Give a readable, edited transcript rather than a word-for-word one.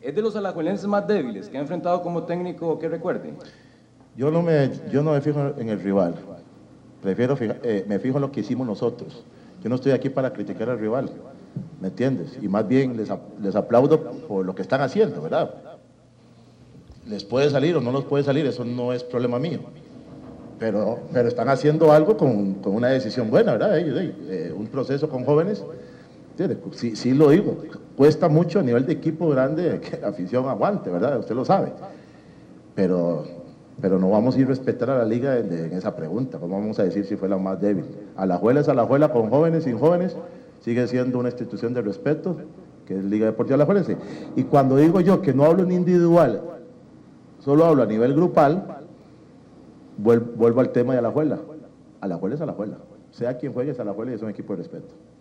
¿Es de los alajuelenses más débiles que ha enfrentado como técnico que recuerde? Yo no me fijo en el rival, me fijo en lo que hicimos nosotros. Yo no estoy aquí para criticar al rival, ¿me entiendes? Y más bien les aplaudo por lo que están haciendo, ¿verdad? Les puede salir o no les puede salir, eso no es problema mío. Pero están haciendo algo con una decisión buena, ¿verdad? Un proceso con jóvenes, sí lo digo, cuesta mucho a nivel de equipo grande que la afición aguante, ¿verdad? Usted lo sabe. Pero no vamos a ir a respetar a la liga en esa pregunta. ¿Cómo vamos a decir si fue la más débil? Alajuela es Alajuela, con jóvenes, sin jóvenes, sigue siendo una institución de respeto, que es Liga Deportiva Alajuelense. Y cuando digo yo que no hablo en individual, solo hablo a nivel grupal, vuelvo al tema de Alajuela. Alajuela es Alajuela. Sea quien juegue, es Alajuela y es un equipo de respeto.